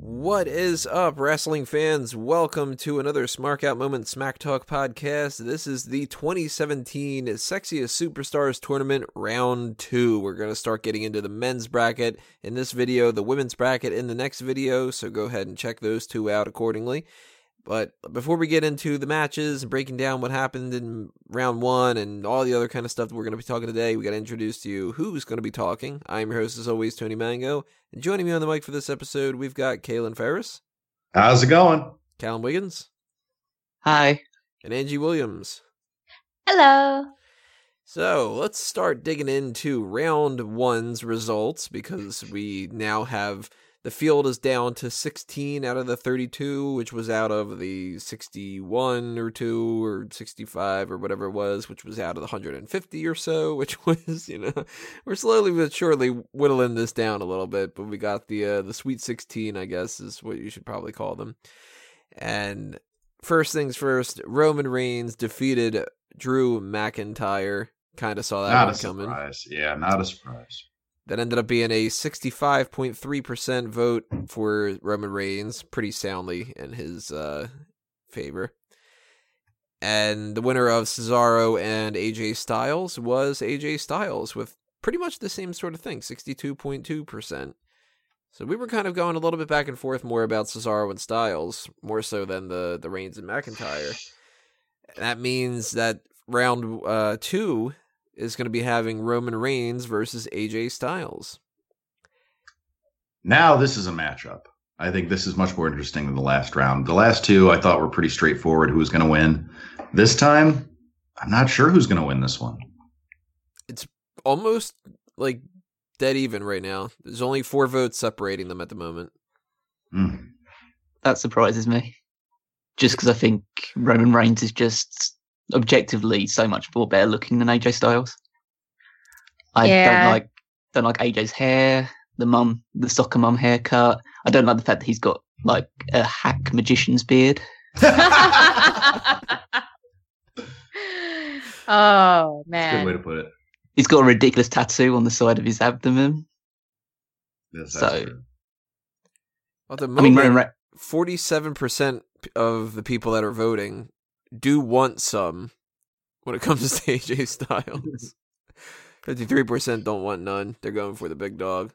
What is up, wrestling fans? Welcome to another Smark Out Moment Smack Talk podcast. This is the 2017 Sexiest Superstars Tournament Round 2. We're going to start getting into the men's bracket in this video, the women's bracket in the next video, so go ahead and check those two out accordingly. But before we get into the matches and breaking down what happened in round 1 and all the other kind of stuff that we're going to be talking today, we got to introduce to you who's going to be talking. I'm your host, as always, Tony Mango. And joining me on the mic for this episode, we've got Kaylin Ferris. How's it going? Callum Wiggins. Hi. And Angie Williams. Hello. So let's start digging into round 1's results, because we now have the field is down to 16 out of the 32, which was out of the 61 or 2 or 65 or whatever it was, which was out of the 150 or so, which was, we're slowly but surely whittling this down a little bit, but we got the Sweet 16, I guess, is what you should probably call them. And first things first, Roman Reigns defeated Drew McIntyre. Kind of saw that one coming. Not a surprise. Yeah, not a surprise. That ended up being a 65.3% vote for Roman Reigns, pretty soundly in his favor. And the winner of Cesaro and AJ Styles was AJ Styles with pretty much the same sort of thing, 62.2%. So we were kind of going a little bit back and forth more about Cesaro and Styles, more so than the Reigns and McIntyre. That means that round 2 is going to be having Roman Reigns versus AJ Styles. Now this is a matchup. I think this is much more interesting than the last round. The last two I thought were pretty straightforward who was going to win. This time, I'm not sure who's going to win this one. It's almost like dead even right now. There's only 4 votes separating them at the moment. That surprises me. Just because I think Roman Reigns is just objectively so much more better looking than AJ Styles. I don't like AJ's hair, the soccer mum haircut. I don't like the fact that he's got like a hack magician's beard. Oh man, That's a good way to put it. He's got a ridiculous tattoo on the side of his abdomen. Yes, So, true. At the moment, I mean, 47% of the people that are voting do want some when it comes to AJ Styles. 53% don't want none. They're going for the big dog.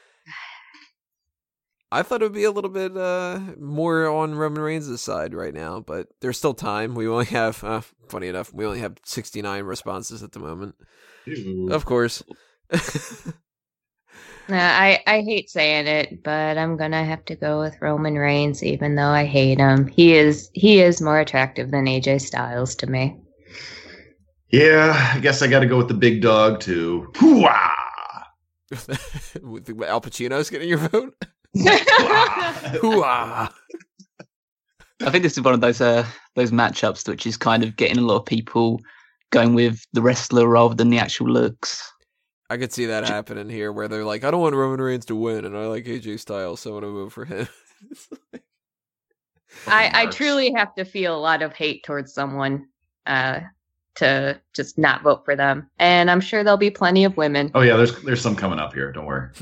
I thought it would be a little bit more on Roman Reigns' side right now, but there's still time. We only have, funny enough, we only have 69 responses at the moment. Ew. Of course. I hate saying it, but I'm gonna have to go with Roman Reigns, even though I hate him. He is more attractive than AJ Styles to me. Yeah, I guess I got to go with the big dog too. Hoo-ah! Al Pacino's getting your vote? Hoo-ah! I think this is one of those matchups which is kind of getting a lot of people going with the wrestler rather than the actual looks. I could see that happening here, where they're like, I don't want Roman Reigns to win, and I like AJ Styles, so I want to vote for him. I truly have to feel a lot of hate towards someone to just not vote for them, and I'm sure there'll be plenty of women. Oh yeah, there's some coming up here. Don't worry.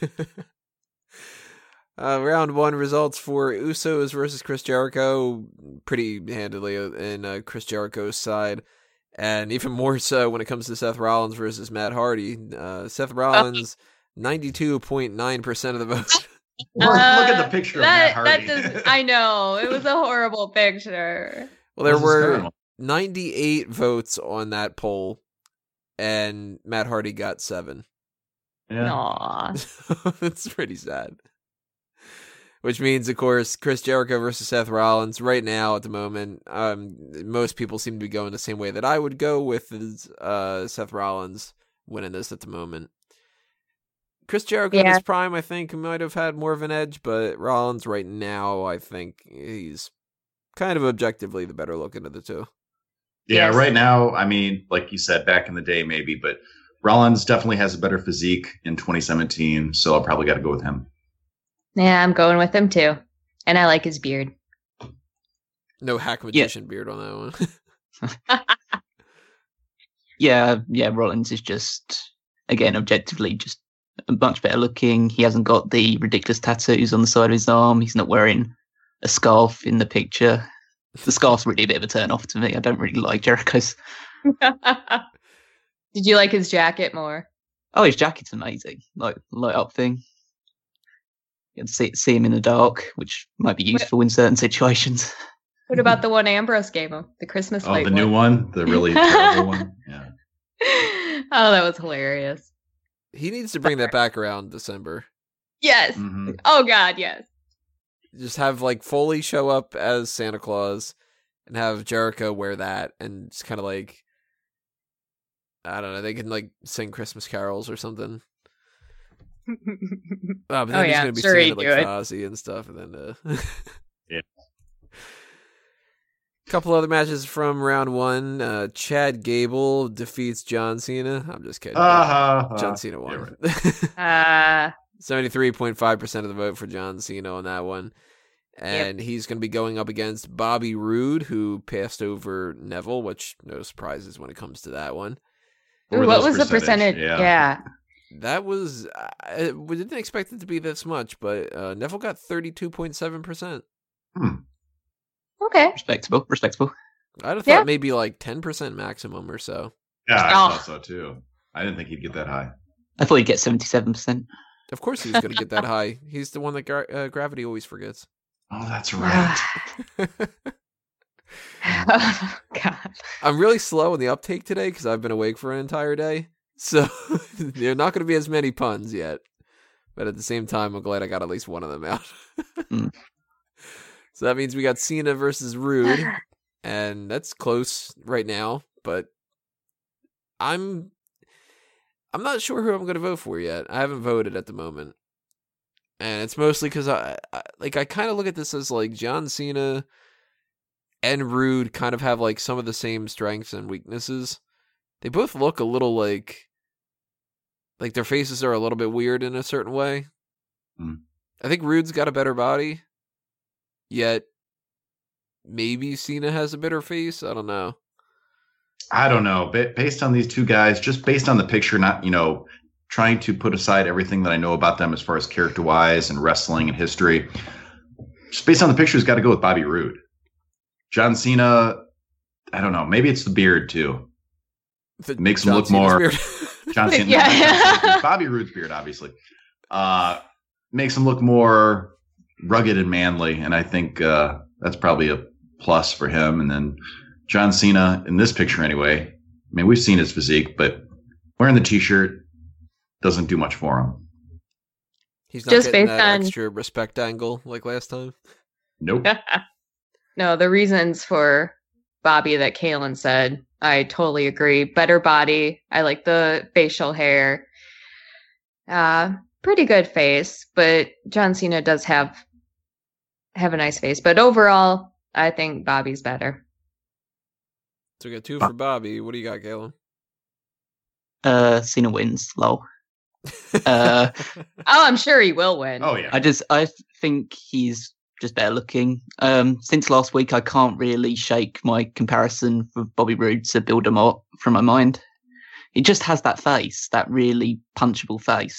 Round 1 results for Usos versus Chris Jericho, pretty handily in Chris Jericho's side. And even more so when it comes to Seth Rollins versus Matt Hardy. Seth Rollins, 92.9% of the vote. Look at the picture of Matt Hardy. I know. It was a horrible picture. Well, there were 98 votes on that poll, and Matt Hardy got 7. Yeah. Aww. It's pretty sad. Which means, of course, Chris Jericho versus Seth Rollins right now at the moment. Most people seem to be going the same way that I would go with Seth Rollins winning this at the moment. Chris Jericho in his prime, I think, might have had more of an edge, but Rollins right now, I think he's kind of objectively the better looking of the two. Yeah, Yes. right now, I mean, like you said, back in the day maybe, but Rollins definitely has a better physique in 2017, so I'll probably got to go with him. Yeah, I'm going with him too. And I like his beard. No hack magician beard on that one. Yeah, Rollins is just, again, objectively just much better looking. He hasn't got the ridiculous tattoos on the side of his arm. He's not wearing a scarf in the picture. The scarf's really a bit of a turn off to me. I don't really like Jericho's. Did you like his jacket more? Oh, his jacket's amazing. Like light up thing. You can see him in the dark, which might be useful in certain situations. What about the one Ambrose gave him? The Christmas light the new one? The really terrible one? Yeah. Oh, that was hilarious. He needs to bring that back around December. Yes. Mm-hmm. Oh, God, yes. Just have like Foley show up as Santa Claus and have Jericho wear that and just kind of like, I don't know, they can like sing Christmas carols or something. But then he's going to be singing like Fozzie and stuff. And then, yeah. Couple other matches from round one. Chad Gable defeats John Cena. I'm just kidding. John Cena won. Yeah, right. 73.5% of the vote for John Cena on that one. And he's going to be going up against Bobby Roode, who passed over Neville, which no surprises when it comes to that one. Ooh, what was the percentage? Yeah. That was, we didn't expect it to be this much, but Neville got 32.7%. Okay. Respectable. I'd have thought maybe like 10% maximum or so. Yeah, I thought so too. I didn't think he'd get that high. I thought he'd get 77%. Of course he was going to get that high. He's the one that Gravity always forgets. Oh, that's right. Oh, God. I'm really slow in the uptake today because I've been awake for an entire day. So there are not going to be as many puns yet. But at the same time, I'm glad I got at least one of them out. So that means we got Cena versus Roode. And that's close right now. But I'm not sure who I'm going to vote for yet. I haven't voted at the moment. And it's mostly because I kind of look at this as like John Cena and Roode kind of have like some of the same strengths and weaknesses. They both look a little like their faces are a little bit weird in a certain way. I think Roode's got a better body, yet maybe Cena has a better face. I don't know. Based on these two guys, just based on the picture, not, trying to put aside everything that I know about them as far as character-wise and wrestling and history, just based on the picture, it's got to go with Bobby Roode. John Cena, I don't know. Maybe it's the beard, too. It makes him look more... John Cena. Yeah. Bobby Roode's beard, obviously. Makes him look more rugged and manly, and I think that's probably a plus for him. And then John Cena, in this picture anyway, I mean, we've seen his physique, but wearing the T-shirt doesn't do much for him. He's not just getting that extra respect angle like last time? Nope. No, the reasons for Bobby that Kalen said, I totally agree. Better body. I like the facial hair. Pretty good face, but John Cena does have a nice face. But overall, I think Bobby's better. So we got 2 for Bobby. What do you got, Kalen? Cena wins. Lol. I'm sure he will win. Oh yeah. I think he's just better looking. Since last week, I can't really shake my comparison for Bobby Roode to Bill DeMott from my mind. He just has that face, that really punchable face.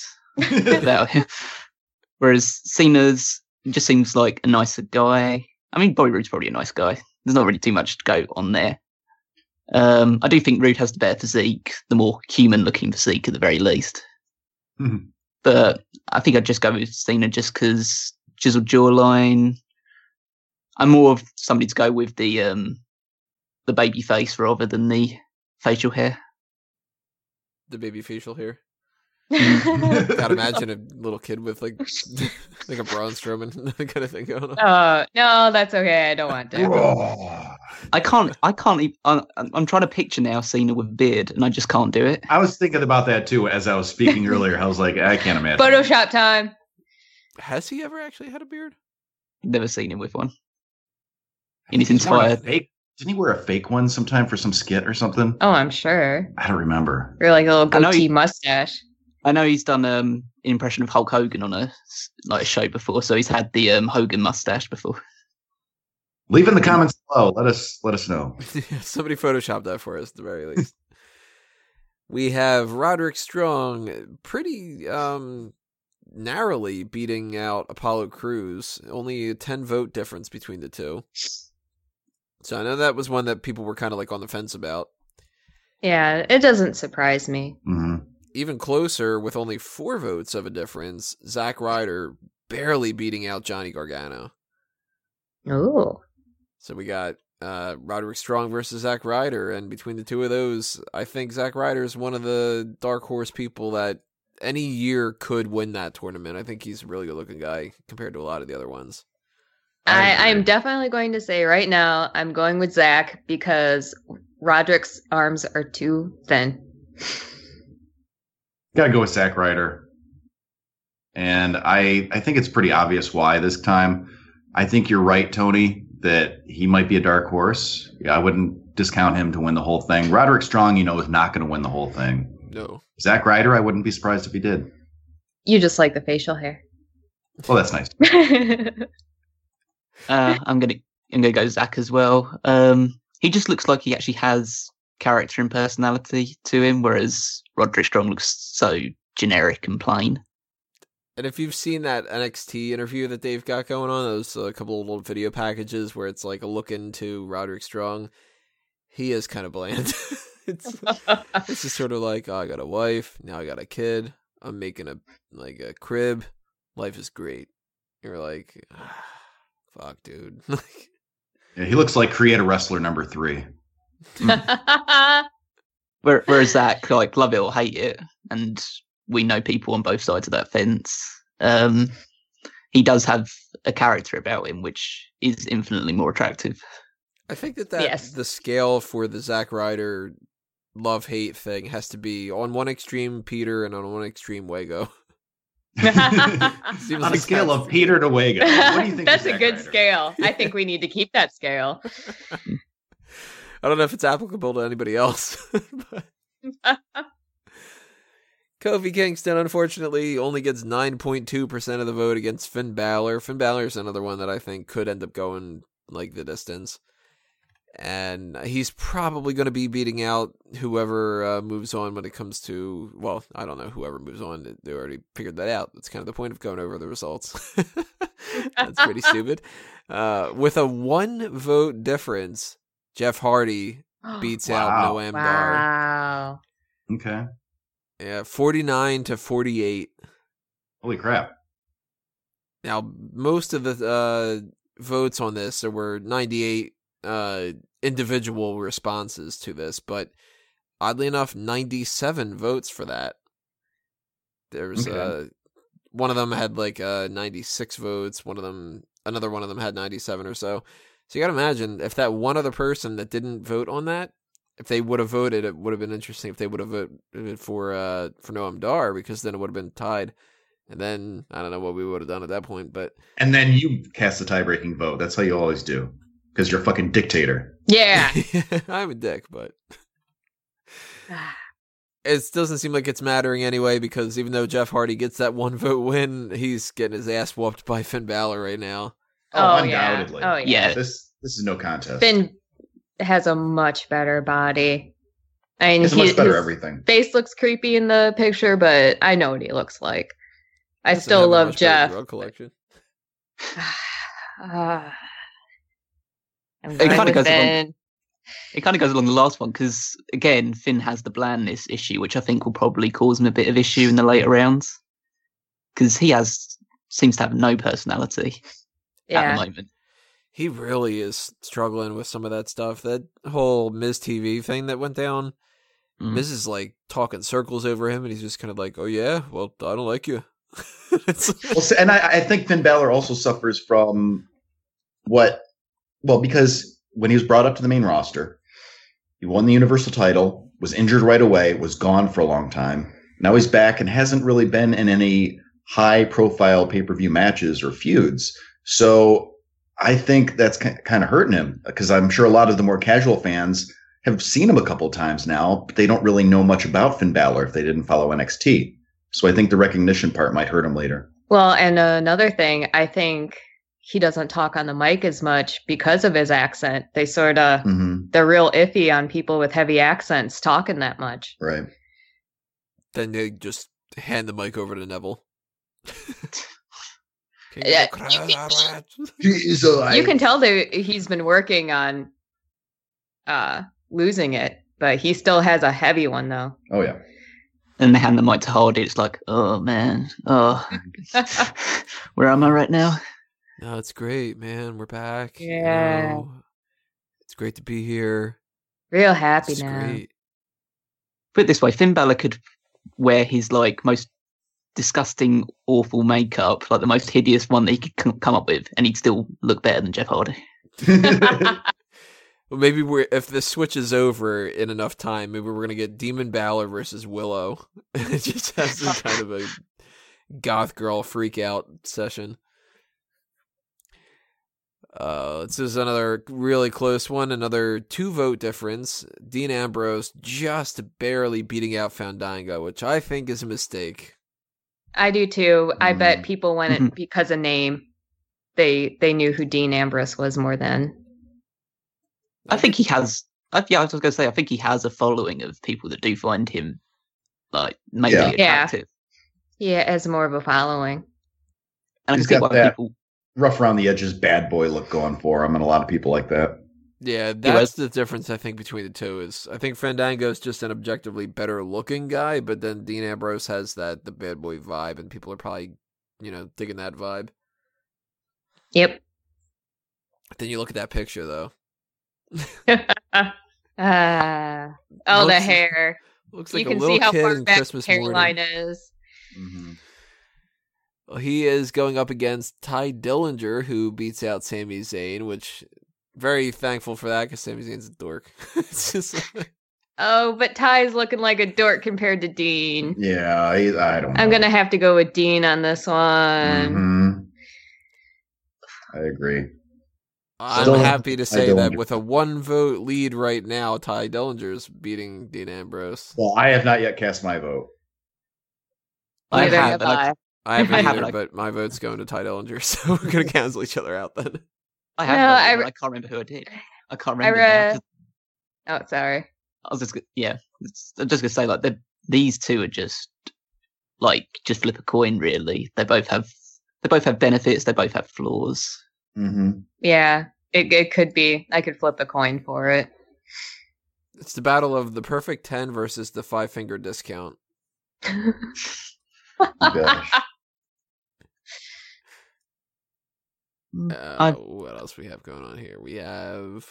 Whereas Cena's just seems like a nicer guy. I mean, Bobby Roode's probably a nice guy. There's not really too much to go on there. I do think Roode has the better physique, the more human-looking physique at the very least. Mm-hmm. But I think I'd just go with Cena just because chiseled jawline. I'm more of somebody to go with the baby face rather than the facial hair. The baby facial hair. Gotta imagine a little kid with like a Braun Strowman kind of thing going on. No, that's okay. I don't want to. I can't even. I'm trying to picture now Cena with a beard, and I just can't do it. I was thinking about that too as I was speaking earlier. I was like, I can't imagine. Photoshop time. Has he ever actually had a beard? Never seen him with one. In his entire. Didn't he wear a fake one sometime for some skit or something? Oh, I'm sure. I don't remember. Or like a little goatee mustache. I know he's done an impression of Hulk Hogan on a show before, so he's had the Hogan mustache before. Leave in the comments below. Let us know. Somebody Photoshopped that for us at the very least. We have Roderick Strong pretty narrowly beating out Apollo Crews. Only a 10-vote difference between the two. So I know that was one that people were kind of like on the fence about. Yeah, it doesn't surprise me. Mm-hmm. Even closer, with only 4 votes of a difference, Zack Ryder barely beating out Johnny Gargano. Ooh. So we got Roderick Strong versus Zack Ryder, and between the two of those, I think Zack Ryder is one of the dark horse people that any year could win that tournament. I think he's a really good-looking guy compared to a lot of the other ones. I'm definitely going to say right now, I'm going with Zach because Roderick's arms are too thin. Gotta go with Zack Ryder. And I think it's pretty obvious why this time. I think you're right, Tony, that he might be a dark horse. Yeah, I wouldn't discount him to win the whole thing. Roderick Strong, is not going to win the whole thing. No. Zack Ryder, I wouldn't be surprised if he did. You just like the facial hair. Well, that's nice. I'm gonna go Zach as well. He just looks like he actually has character and personality to him, whereas Roderick Strong looks so generic and plain. And if you've seen that NXT interview that they've got going on, those a couple of little video packages where it's like a look into Roderick Strong, he is kind of bland. it's just sort of like, oh, I got a wife, now I got a kid, I'm making a crib, life is great. You're like, fuck, dude. Yeah, he looks like Create a Wrestler number 3. Whereas Zach, like, love it or hate it, and we know people on both sides of that fence. He does have a character about him which is infinitely more attractive. I think that yes. The scale for the Zack Ryder love-hate thing has to be on one extreme Peter and on one extreme Wago. On a scale of Peter to Wago, what do you think? That's a good scale. I think we need to keep that scale. I don't know if it's applicable to anybody else. But Kofi Kingston, unfortunately, only gets 9.2% of the vote against Finn Balor. Finn Balor is another one that I think could end up going like the distance. And he's probably going to be beating out whoever moves on when it comes to, well, I don't know, whoever moves on. They already figured that out. That's kind of the point of going over the results. That's pretty stupid. With a 1-vote difference, Jeff Hardy beats out Noam Dar. Wow. Okay. Yeah, 49-48. Holy crap. Now, most of the votes on this, there were 98 individual responses to this, but oddly enough, 97 votes for that. There's one of them had like 96 votes. Another one of them had 97 or so. So you got to imagine if that one other person that didn't vote on that, if they would have voted, it would have been interesting if they would have voted for Noam Dar, because then it would have been tied. And then I don't know what we would have done at that point, but and then you cast the tie-breaking vote. That's how you always do, because you're a fucking dictator. Yeah. I'm a dick, but it doesn't seem like it's mattering anyway, because even though Jeff Hardy gets that 1-vote win, he's getting his ass whooped by Finn Balor right now. Oh, undoubtedly. Yeah. Oh yeah. This is no contest. Finn has a much better body. I mean, it's much better everything. Face looks creepy in the picture, but I know what he looks like. I still love Jeff. Drug collection. It kind of goes along the last one, because again, Finn has the blandness issue, which I think will probably cause him a bit of issue in the later rounds, because he seems to have no personality at the moment. He really is struggling with some of that stuff. That whole Miz TV thing that went down, Miz is like talking circles over him, and he's just kind of like, "Oh yeah, well, I don't like you." And I think Finn Balor also suffers from because when he was brought up to the main roster, he won the Universal title, was injured right away, was gone for a long time. Now he's back and hasn't really been in any high-profile pay-per-view matches or feuds. So I think that's kind of hurting him, because I'm sure a lot of the more casual fans have seen him a couple of times now, but they don't really know much about Finn Balor if they didn't follow NXT. So I think the recognition part might hurt him later. Well, and another thing, I think he doesn't talk on the mic as much because of his accent. They sort of, they're real iffy on people with heavy accents talking that much. Right. Then they just hand the mic over to Neville. Yeah, you can tell that he's been working on losing it, but he still has a heavy one though. Oh yeah. And they hand the mic to Hardy. It's like, oh man, where am I right now? No, it's great, man. We're back. Yeah. It's great to be here. Real happy It's now. great. Put it this way, Finn Balor could wear his like most disgusting, awful makeup, like the most hideous one that he could come up with, and he'd still look better than Jeff Hardy. Well, maybe if this switches over in enough time, maybe we're gonna get Demon Balor versus Willow. It just has some kind of a goth girl freak out session. This is another really close one. Another 2-vote difference. Dean Ambrose just barely beating out Fandango, which I think is a mistake. I do too. I bet people went it because of name. They knew who Dean Ambrose was more than. I think he has. I was going to say, I think he has a following of people that do find him like maybe attractive. Yeah, as more of a following. And He's I can see got why that people. rough around the edges bad boy look going for him, and a lot of people like that. Yeah, that's the difference, I think, between the two. Is I think Fandango's just an objectively better looking guy, but then Dean Ambrose has the bad boy vibe, and people are probably, digging that vibe. Yep. Then you look at that picture, though. The hair. Looks like You a can little see how kid far in back Christmas the hairline morning. is. Mm-hmm. Well, he is going up against Ty Dillinger, who beats out Sami Zayn, which very thankful for that because Sami Zayn's a dork. It's just Oh, but Ty's looking like a dork compared to Dean. Yeah, I don't know. I'm gonna have to go with Dean on this one. Mm-hmm. I agree. I'm Still happy to Ty say that Dillinger. with a 1-vote lead right now, Ty Dillinger's beating Dean Ambrose. Well, I have not yet cast my vote. I Neither have, have but I, I. I haven't I have, either, like- but my vote's going to Ty Dillinger, so we're going to cancel each other out then. I have. No, voted, but I can't remember who I did. I can't remember. now, 'cause Oh, sorry. I was just I'm just gonna say like these two are just flip a coin really. They both have benefits. They both have flaws. Mm-hmm. Yeah, it could be. I could flip a coin for it. It's the battle of the perfect 10 versus the 5-finger discount. Gosh. What else we have going on here? We have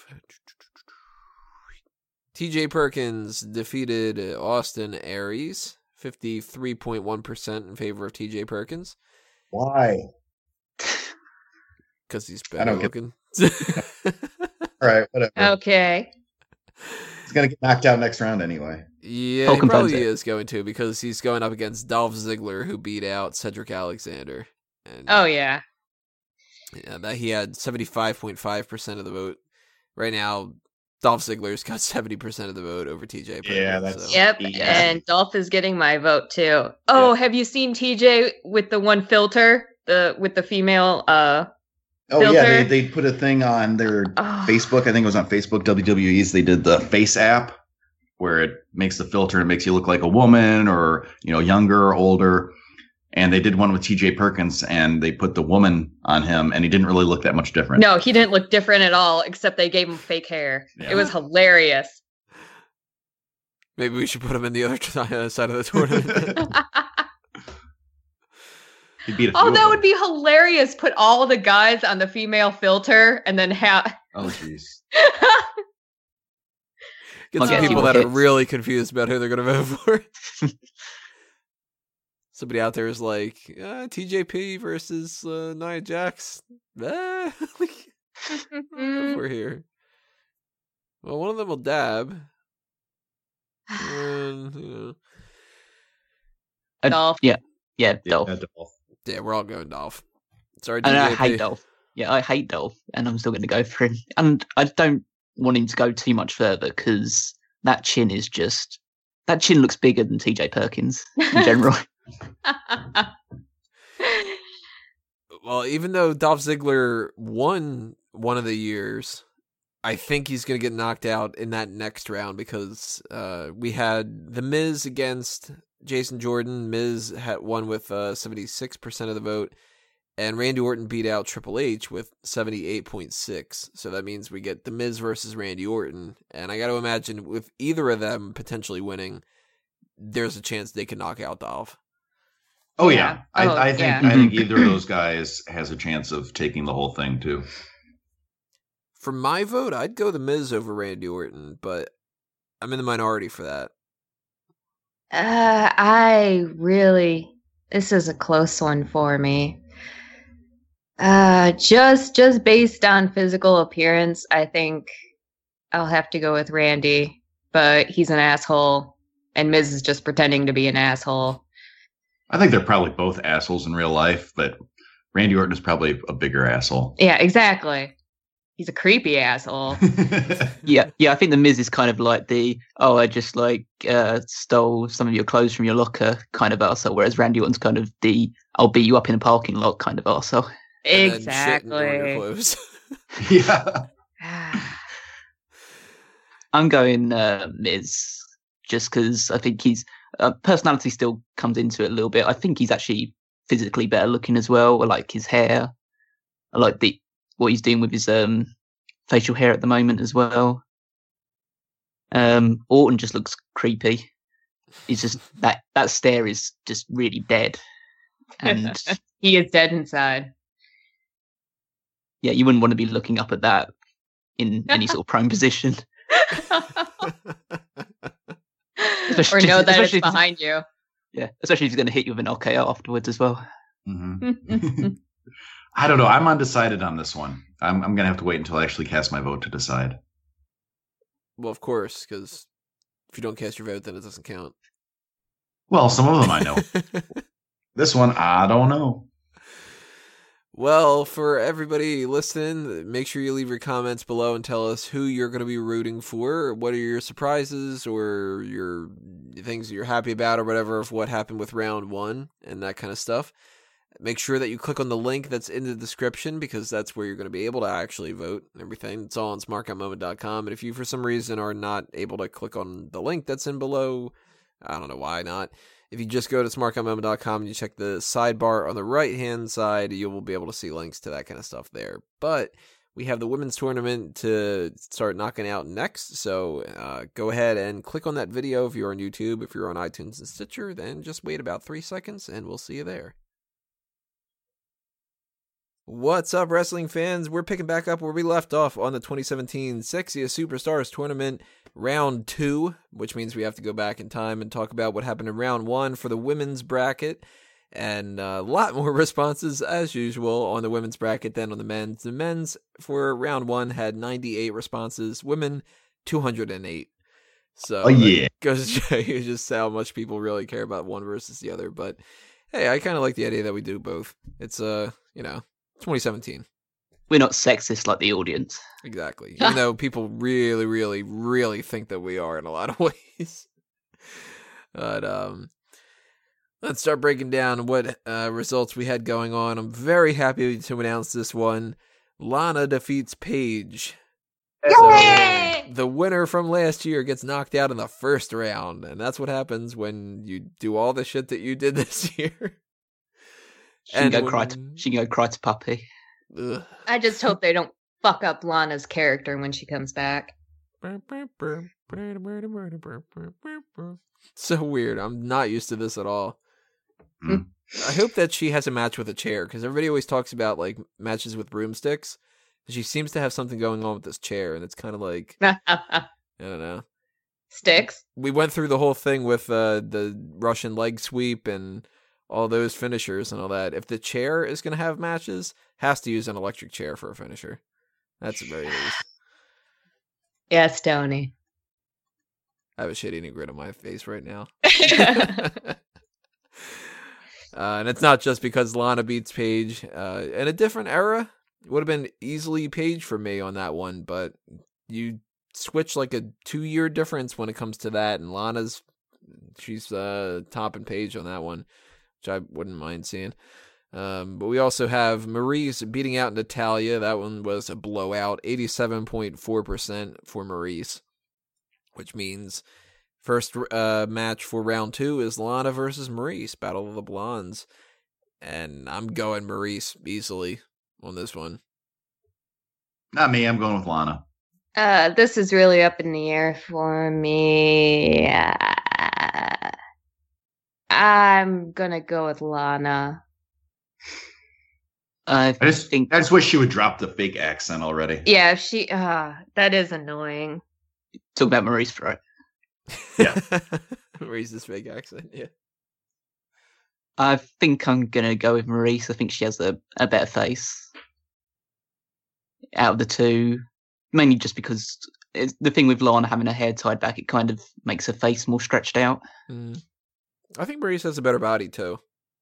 TJ Perkins defeated Austin Aries, 53.1% in favor of TJ Perkins. Why? Because he's I better don't get- looking. All right, whatever. Okay. He's gonna get knocked out next round anyway. Yeah, I'll he confirm probably that. is going to because he's going up against Dolph Ziggler, who beat out Cedric Alexander. And Oh yeah. that he had 75.5% of the vote. Right now, Dolph Ziggler's got 70% of the vote over TJ Perkins. Yeah, that's- so. Yep. Yeah. And Dolph is getting my vote too. Oh, have you seen TJ with the one filter? With the female Oh yeah, Filter? they put a thing on their oh. Facebook. I think it was on Facebook. WWE's. They did the Face app where it makes the filter and makes you look like a woman or younger or older. And they did one with TJ Perkins, and they put the woman on him, and he didn't really look that much different. No, he didn't look different at all, except they gave him fake hair. Yeah. It was hilarious. Maybe we should put him in the other side of the tournament. He beat a few Oh, of that them. would be hilarious. Put all the guys on the female filter and then have. Oh jeez. Get I'll some get people you that are hits. really confused about who they're going to vote for. Somebody out there is like, TJP versus Nia Jax. We're here. Well, one of them will dab. And, Dolph. Yeah, Dolph. yeah, we're all going Dolph. Sorry, And I TJP. hate Dolph. Yeah, I hate Dolph, and I'm still going to go for him. And I don't want him to go too much further because that chin looks bigger than TJ Perkins in general. Well, even though Dolph Ziggler won one of the years, I think he's going to get knocked out in that next round because we had The Miz against Jason Jordan. Miz had won with 76% of the vote, and Randy Orton beat out Triple H with 78.6%. So that means we get The Miz versus Randy Orton, and I got to imagine with either of them potentially winning, there's a chance they can knock out Dolph. Oh yeah, I think either of those guys has a chance of taking the whole thing too. For my vote, I'd go The Miz over Randy Orton, but I'm in the minority for that. This is a close one for me. Just based on physical appearance, I think I'll have to go with Randy, but he's an asshole, and Miz is just pretending to be an asshole. I think they're probably both assholes in real life, but Randy Orton is probably a bigger asshole. Yeah, exactly. He's a creepy asshole. Yeah. I think The Miz is kind of like I just stole some of your clothes from your locker kind of arsehole, whereas Randy Orton's kind of I'll beat you up in a parking lot kind of arsehole. Exactly. Yeah. I'm going Miz just because I think his personality still comes into it a little bit. I think he's actually physically better looking as well. I like his hair. I like what he's doing with his facial hair at the moment as well. Orton just looks creepy. He's just that stare is just really dead, and he is dead inside. Yeah, you wouldn't want to be looking up at that in any sort of prone position. Or know that it's behind you. Yeah, especially if he's going to hit you with an RKO afterwards as well. Mm-hmm. I don't know. I'm undecided on this one. I'm going to have to wait until I actually cast my vote to decide. Well, of course, because if you don't cast your vote, then it doesn't count. Well, some of them I know. This one, I don't know. Well, for everybody listening, make sure you leave your comments below and tell us who you're going to be rooting for. What are your surprises or your things that you're happy about or whatever of what happened with round one and that kind of stuff. Make sure that you click on the link that's in the description because that's where you're going to be able to actually vote and everything. It's all on smartguy.moment.com. And if you, for some reason, are not able to click on the link that's in below, I don't know why not. If you just go to smartguy.moment.com and you check the sidebar on the right-hand side, you will be able to see links to that kind of stuff there. But we have the women's tournament to start knocking out next. So go ahead and click on that video if you're on YouTube. If you're on iTunes and Stitcher, then just wait about 3 seconds and we'll see you there. What's up, wrestling fans? We're picking back up where we left off on the 2017 Sexiest Superstars Tournament Round 2, which means we have to go back in time and talk about what happened in Round 1 for the women's bracket. And a lot more responses, as usual, on the women's bracket than on the men's. The men's for Round 1 had 98 responses, women 208. So yeah. Goes to show you just how much people really care about one versus the other. But hey, I kind of like the idea that we do both. It's, 2017. We're not sexist like the audience. Exactly. Even though people really, really, really think that we are in a lot of ways. But let's start breaking down what results we had going on. I'm very happy to announce this one. Lana defeats Paige. Yay! So the winner from last year gets knocked out in the first round. And that's what happens when you do all the shit that you did this year. She can go cry to Puppy. Ugh. I just hope they don't fuck up Lana's character when she comes back. So weird. I'm not used to this at all. I hope that she has a match with a chair, because everybody always talks about like matches with broomsticks. She seems to have something going on with this chair, and it's kind of like, I don't know. Sticks? We went through the whole thing with the Russian leg sweep and all those finishers and all that. If the chair is going to have matches, has to use an electric chair for a finisher. That's the very least. Yes, Tony. I have a shit-eating grin on my face right now. And it's not just because Lana beats Paige. In a different era, it would have been easily Paige for me on that one, but you switch like a 2-year difference when it comes to that, and she's topping Paige on that one, which I wouldn't mind seeing. But we also have Maryse beating out Natalya. That one was a blowout, 87.4% for Maryse, which means first match for round 2 is Lana versus Maryse, Battle of the Blondes. And I'm going Maryse easily on this one. Not me. I'm going with Lana. This is really up in the air for me. I'm gonna go with Lana. I just wish she would drop the fake accent already. Yeah, she. That is annoying. Talk about Maryse for it. Yeah. Maryse's fake accent, yeah. I think I'm going to go with Maryse. I think she has a better face out of the two, mainly just because it's the thing with Lana having her hair tied back, it kind of makes her face more stretched out. I think Maryse has a better body, too.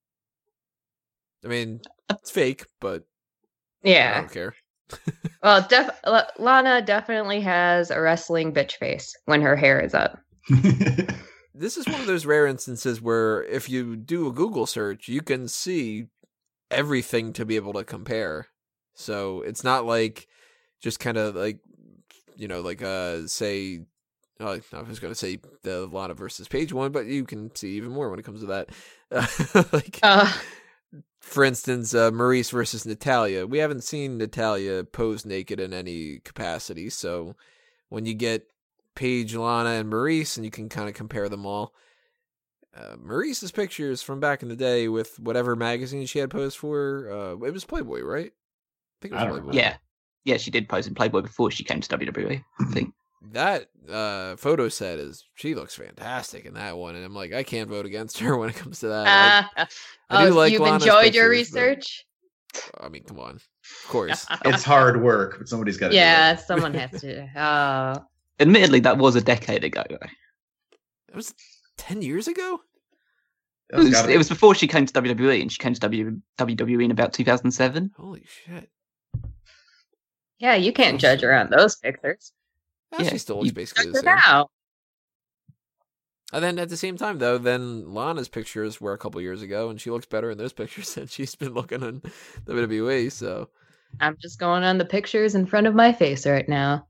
I mean, it's fake, but yeah, I don't care. Well, Lana definitely has a wrestling bitch face when her hair is up. This is one of those rare instances where if you do a Google search, you can see everything to be able to compare. So it's not like just kind of like, you know, like say, I was going to say the Lana versus Paige one, but you can see even more when it comes to that. For instance, Maryse versus Natalya. We haven't seen Natalya pose naked in any capacity, so when you get Paige, Lana, and Maryse, and you can kind of compare them all. Maryse's pictures from back in the day with whatever magazine she had posed for, it was Playboy, right? I think it was Playboy. Yeah, she did pose in Playboy before she came to WWE, I think. That photo set she looks fantastic in that one, and I'm like, I can't vote against her when it comes to that. I do like you've Lana's enjoyed pictures, your research? I mean, come on. Of course. It's hard work, but somebody's got to do it. Someone has to. Admittedly, that was a decade ago. It was 10 years ago? It was before she came to WWE, and she came to WWE in about 2007. Holy shit. Yeah, you can't judge her on those pictures. Yeah, she still looks basically the same. Now. And then at the same time, though, then Lana's pictures were a couple years ago, and she looks better in those pictures than she's been looking in WWE, so. I'm just going on the pictures in front of my face right now.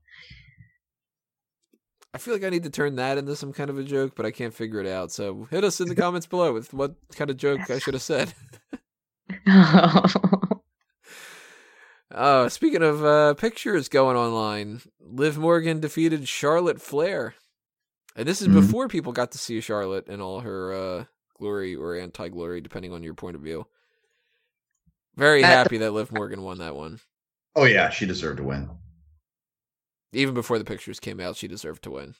I feel like I need to turn that into some kind of a joke, but I can't figure it out. So hit us in the comments below with what kind of joke I should have said. Speaking of pictures going online, Liv Morgan defeated Charlotte Flair. And this is before people got to see Charlotte in all her glory or anti-glory, depending on your point of view. Very happy that Liv Morgan won that one. Oh, yeah, she deserved to win. Even before the pictures came out, she deserved to win.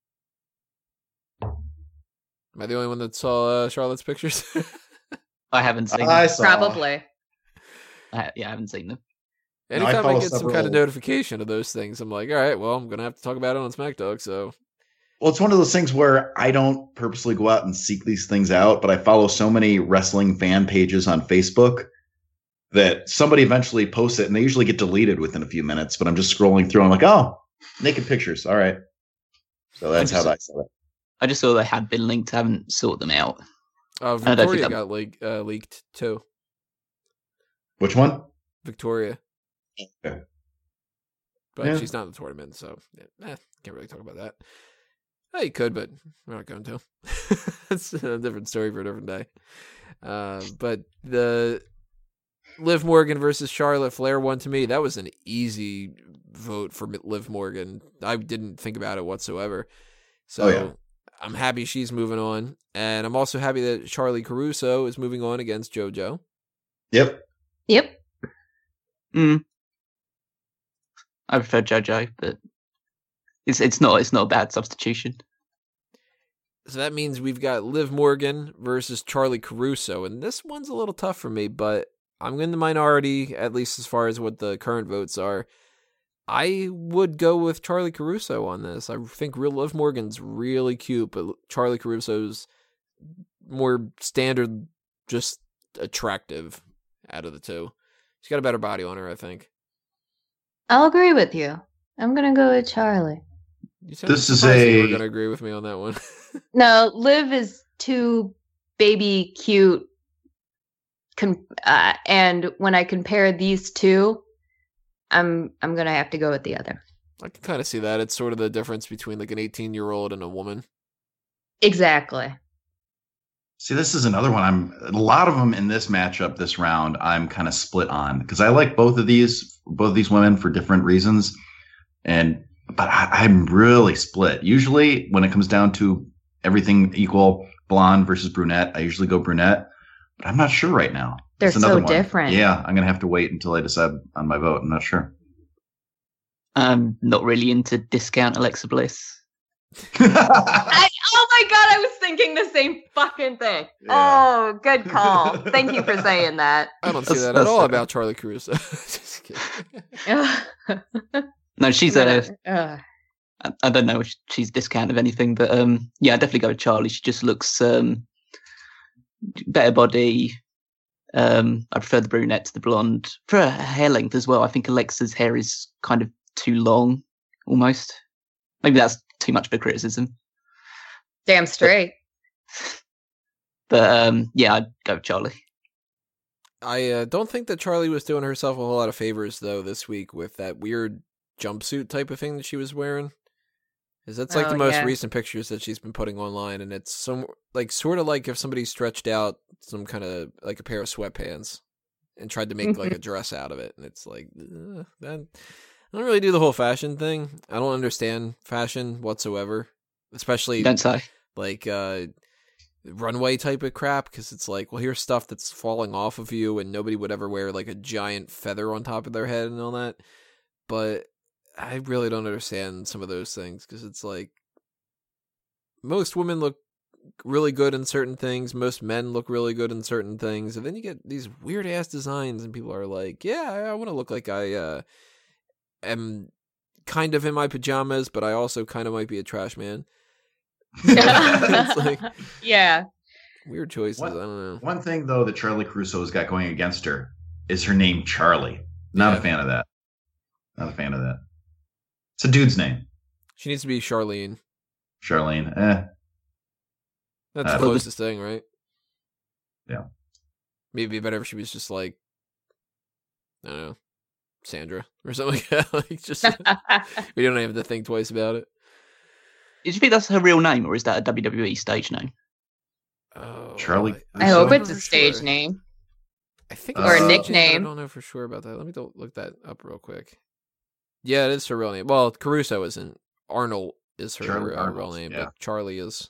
Am I the only one that saw Charlotte's pictures? I haven't seen them. I saw. Probably. I haven't seen them. Anytime I get some kind of notification of those things, I'm like, all right, well, I'm going to have to talk about it on SmackDown, so. Well, it's one of those things where I don't purposely go out and seek these things out, but I follow so many wrestling fan pages on Facebook that somebody eventually posts it, and they usually get deleted within a few minutes, but I'm just scrolling through, and I'm like, oh, naked pictures. All right. So that's how I saw it. I just saw they had been linked. I haven't sorted them out. Victoria got leaked, too. Which one? Victoria. Okay. But she's not in the tournament, so can't really talk about that. Oh, you could, but we're not going to. It's a different story for a different day. But the Liv Morgan versus Charlotte Flair one, to me, that was an easy vote for Liv Morgan. I didn't think about it whatsoever. So I'm happy she's moving on. And I'm also happy that Charly Caruso is moving on against JoJo. Yep. I prefer JoJo, but it's not a bad substitution. So that means we've got Liv Morgan versus Charly Caruso, and this one's a little tough for me, but I'm in the minority, at least as far as what the current votes are. I would go with Charly Caruso on this. I think Liv Morgan's really cute, but Charly Caruso's more standard, just attractive out of the two. She's got a better body on her, I think. I'll agree with you. I'm going to go with Charly. This is You're going to agree with me on that one. No, Liv is too baby cute and when I compare these two, I'm gonna have to go with the other. I can kind of see that. It's sort of the difference between like an 18-year-old and a woman. Exactly. See, this is another one. A lot of them in this matchup, this round, I'm kind of split on because I like both of these women for different reasons, but I'm really split. Usually, when it comes down to everything equal, blonde versus brunette, I usually go brunette, but I'm not sure right now. They're so different. Yeah, I'm gonna have to wait until I decide on my vote. I'm not sure. I'm not really into discount Alexa Bliss. Oh my god, I was thinking the same fucking thing. Yeah. Oh, good call. Thank you for saying that. I don't see that at all about Charlie Caruso. Just kidding. No, she's I don't know if she's discount of anything, but yeah, I definitely go with Charlie. She just looks better body. I prefer the brunette to the blonde. For her hair length as well, I think Alexa's hair is kind of too long, almost. Maybe that's too much of a criticism. Damn straight. But yeah, I'd go with Charlie. I don't think that Charlie was doing herself a whole lot of favors, though, this week with that weird jumpsuit type of thing that she was wearing. Because that's like the most recent pictures that she's been putting online, and it's sort of like if somebody stretched out some kind of like a pair of sweatpants and tried to make like a dress out of it, and it's like that. I don't really do the whole fashion thing. I don't understand fashion whatsoever, especially don't say like runway type of crap, because it's like, well, here's stuff that's falling off of you, and nobody would ever wear like a giant feather on top of their head and all that. But I really don't understand some of those things, because it's like most women look really good in certain things, most men look really good in certain things, and then you get these weird ass designs, and people are like, yeah, I want to look like I am kind of in my pajamas, but I also kind of might be a trash man. It's like, yeah, weird choices. I don't know. One thing though that Charlie Caruso has got going against her is her name Charlie. Not a fan of that. Not a fan of that. It's a dude's name. She needs to be Charlene. Charlene. That's the closest thing, right? Yeah. Maybe it'd be better if she was just like, I don't know, Sandra or something like that. Like, just we don't have to think twice about it. Do you think that's her real name, or is that a WWE stage name? Oh, Charlie. I hope it's a stage name. I think or a nickname. I don't know for sure about that. Let me look that up real quick. Yeah, it is her real name. Well, Caruso isn't. Arnold is her real name, but Charlie is.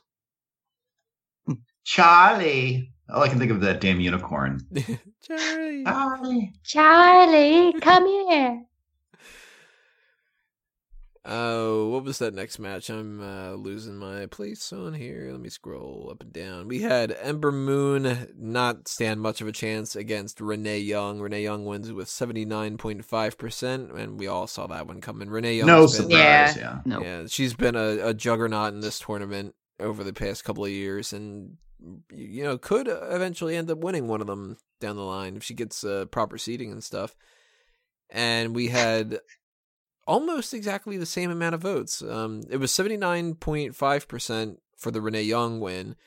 Charlie. All I can think of that damn unicorn. Charlie, come here. Oh, what was that next match? I'm losing my place on here. Let me scroll up and down. We had Ember Moon not stand much of a chance against Renee Young. Renee Young wins with 79.5%, and we all saw that one coming. Renee Young, no surprise, yeah, she's been a juggernaut in this tournament over the past couple of years, and could eventually end up winning one of them down the line if she gets proper seating and stuff. And we had almost exactly the same amount of votes. It was 79.5% for the Renee Young win,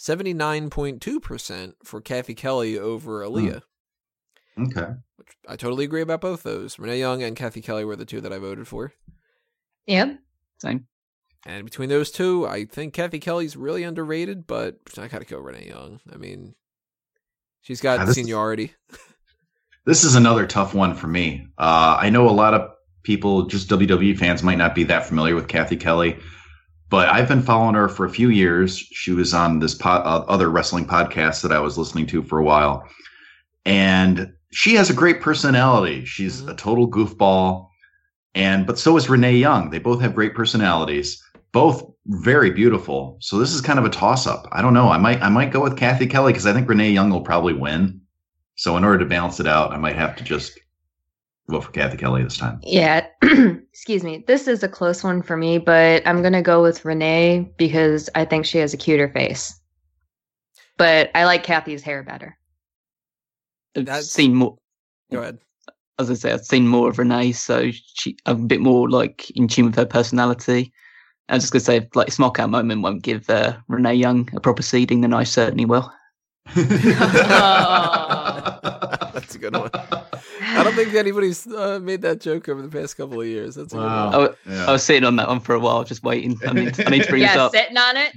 79.2% for Kathy Kelly over Aaliyah. Okay. Which I totally agree about both those. Renee Young and Kathy Kelly were the two that I voted for. Yep. Same. And between those two, I think Kathy Kelly's really underrated, but I gotta go Renee Young. I mean, she's got seniority. This is another tough one for me. I know a lot of people, just WWE fans, might not be that familiar with Kathy Kelly, but I've been following her for a few years. She was on this other wrestling podcast that I was listening to for a while, and she has a great personality. She's a total goofball, but so is Renee Young. They both have great personalities, both very beautiful. So this is kind of a toss-up. I don't know. I might go with Kathy Kelly because I think Renee Young will probably win. So in order to balance it out, I might have to just vote for Kathy Kelly this time. Yeah. Excuse me. This is a close one for me, but I'm going to go with Renee because I think she has a cuter face. But I like Kathy's hair better. I've seen more. Go ahead. As I say, I've seen more of Renee, so I'm a bit more like in tune with her personality. I was just going to say, like, Smockout Moment won't give Renee Young a proper seeding, then I certainly will. That's a good one. I don't think anybody's made that joke over the past couple of years. That's a good one. Oh, yeah. I was sitting on that one for a while, just waiting. I need to bring this up. Sitting on it.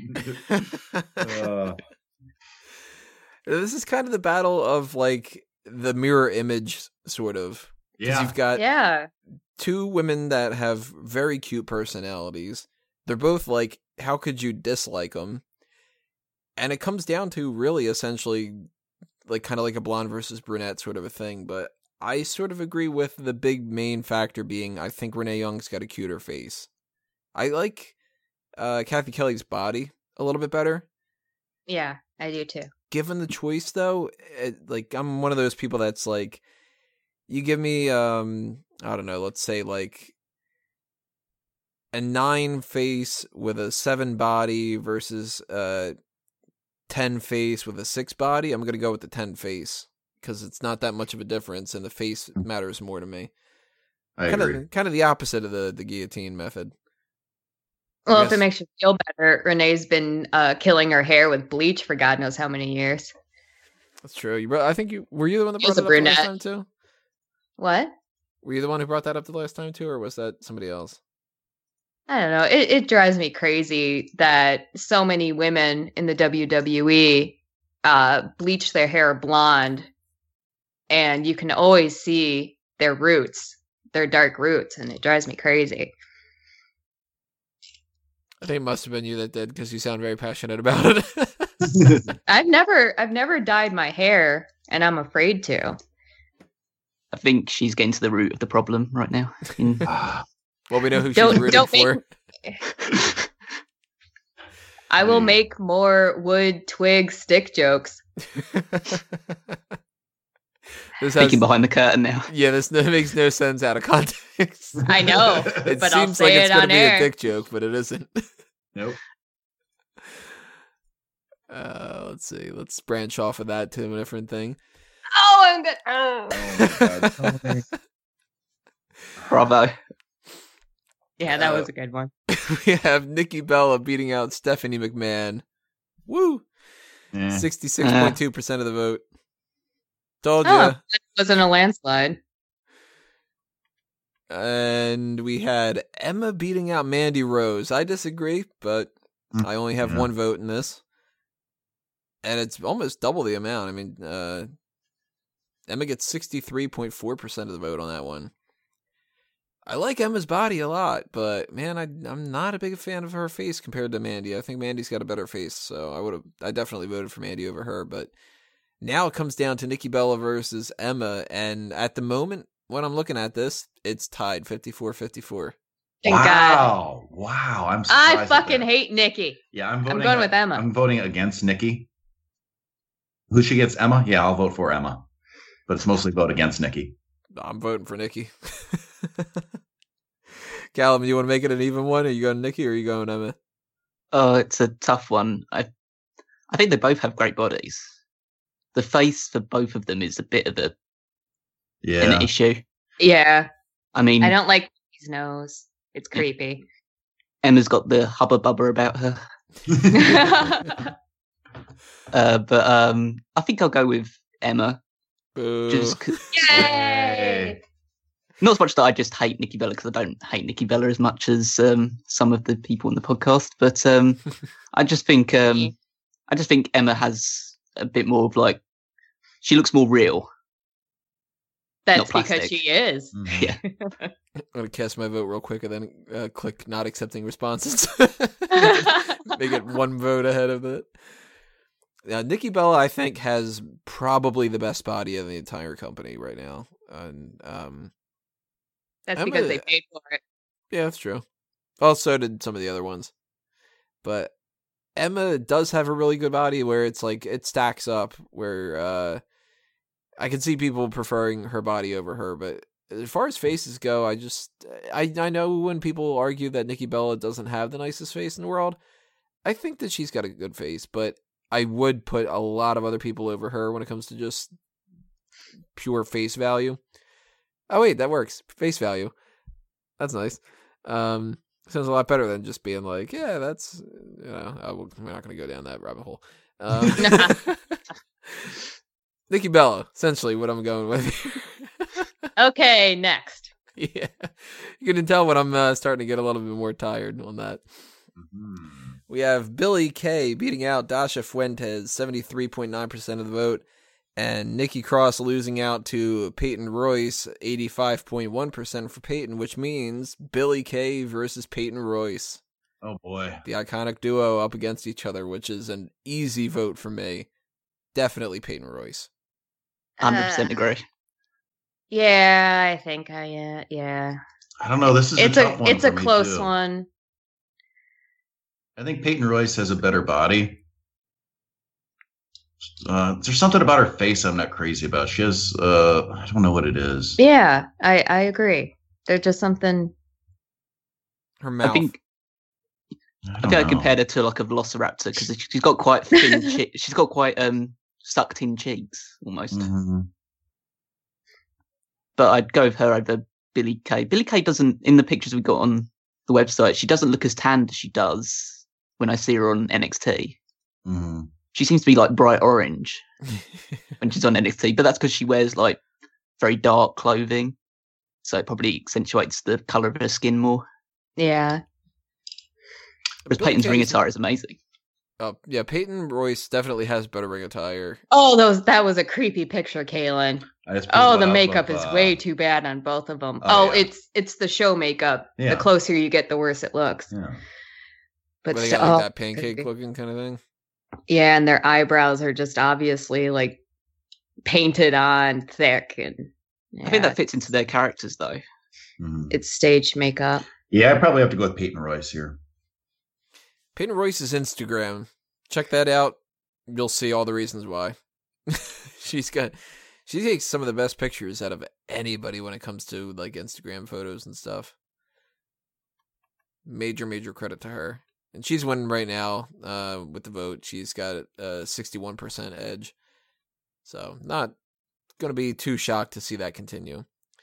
This is kind of the battle of like the mirror image, sort of. Yeah. You've got two women that have very cute personalities. They're both like, how could you dislike them? And it comes down to really essentially like kind of like a blonde versus brunette sort of a thing. But I sort of agree with the big main factor being I think Renee Young's got a cuter face. I like Kathy Kelly's body a little bit better. Yeah, I do too. Given the choice, though, like I'm one of those people that's like, you give me, I don't know, let's say like a 9 face with a 7 body versus a 10 face with a 6 body. I'm gonna go with the 10 face because it's not that much of a difference, and the face matters more to me. I agree. Kind of the opposite of the guillotine method. Well, if it makes you feel better, Renee's been killing her hair with bleach for God knows how many years. That's true. I think were you the one that brought She's that up the last time too? What? Were you the one who brought that up the last time too, or was that somebody else? I don't know. It drives me crazy that so many women in the WWE bleach their hair blonde, and you can always see their roots, their dark roots, and it drives me crazy. I think it must have been you that did, because you sound very passionate about it. I've never dyed my hair, and I'm afraid to. I think she's getting to the root of the problem right now. Well, we know who she's rooting for. I will make more wood twig stick jokes. Peeking behind the curtain now. Yeah, this makes no sense out of context. I know, it but seems I'll say like it's it going to on be air. a dick joke, but it isn't. Nope. Let's see. Let's branch off of that to a different thing. Oh, I'm good. Oh my God. Bravo. Yeah, that was a good one. We have Nikki Bella beating out Stephanie McMahon. Woo! 66.2% of the vote. Told ya. It wasn't a landslide. And we had Emma beating out Mandy Rose. I disagree, but I only have one vote in this. And it's almost double the amount. I mean, Emma gets 63.4% of the vote on that one. I like Emma's body a lot, but man, I'm not a big fan of her face compared to Mandy. I think Mandy's got a better face, so I definitely voted for Mandy over her. But now it comes down to Nikki Bella versus Emma, and at the moment when I'm looking at this, it's tied 54-54. Thank God. Wow! I'm surprised. I fucking hate Nikki. Yeah, I'm going with Emma. I'm voting against Nikki. Who she gets? Emma? Yeah, I'll vote for Emma, but it's mostly vote against Nikki. I'm voting for Nikki. Callum, you want to make it an even one? Are you going Nikki or are you going Emma? Oh, it's a tough one. I think they both have great bodies. The face for both of them is a bit of an issue. Yeah. I mean, I don't like his nose. It's creepy. Emma's got the hubba bubba about her. But I think I'll go with Emma. Yay! Not as much that I just hate Nikki Bella, because I don't hate Nikki Bella as much as some of the people in the podcast. But I just think Emma has a bit more of like, she looks more real. That's because she is. Mm-hmm. Yeah. I'm going to cast my vote real quick and then click not accepting responses. Make it one vote ahead of it. Now, Nikki Bella, I think, has probably the best body in the entire company right now. And that's because they paid for it. Yeah, that's true. Also did some of the other ones. But Emma does have a really good body where it's like, it stacks up, where I can see people preferring her body over her. But as far as faces go, I know when people argue that Nikki Bella doesn't have the nicest face in the world, I think that she's got a good face, but I would put a lot of other people over her when it comes to just pure face value. Oh, wait, that works. Face value. That's nice. Sounds a lot better than just being like, yeah, that's, we're not going to go down that rabbit hole. Nikki Bella, essentially what I'm going with. Okay, next. Yeah, you can tell when I'm starting to get a little bit more tired on that. Mm-hmm. We have Billie Kay beating out Dasha Fuentes, 73.9% of the vote, and Nikki Cross losing out to Peyton Royce, 85.1% for Peyton, which means Billie Kay versus Peyton Royce. Oh boy. The iconic duo up against each other, which is an easy vote for me. Definitely Peyton Royce. 100% agree. Yeah, I think yeah. I don't know. This is a tough one. It's a for me, close too. one. I think Peyton Royce has a better body. There's something about her face I'm not crazy about. She has, I don't know what it is. Yeah, I agree. There's just something. Her mouth. I think I compared her to like a velociraptor because she's got quite thin. She's got quite sucked in cheeks almost. Mm-hmm. But I'd go with her over Billie Kay. Billie Kay doesn't, in the pictures we got on the website, she doesn't look as tanned as she does when I see her on NXT. Mm-hmm. She seems to be like bright orange when she's on NXT, but that's because she wears like very dark clothing. So it probably accentuates the colour of her skin more. Yeah. Whereas Billie Peyton's ring Kay's- attire is amazing. Yeah, Peyton Royce definitely has better ring attire. Oh, that was a creepy picture, Kaylin. Oh, The makeup is way too bad on both of them. Yeah. It's the show makeup. Yeah. The closer you get, the worse it looks. Yeah. But Where they still, got like that pancake looking kind of thing. yeah, and their eyebrows are just obviously like painted on thick, and I think that fits into their characters though. Mm-hmm. it's staged makeup. Yeah, I probably have to go with Peyton Royce here. Peyton Royce's Instagram. Check that out. You'll see all the reasons why. She takes some of the best pictures out of anybody when it comes to like Instagram photos and stuff. Major credit to her. And she's winning right now with the vote. She's got a 61% edge. So not going to be too shocked to see that continue.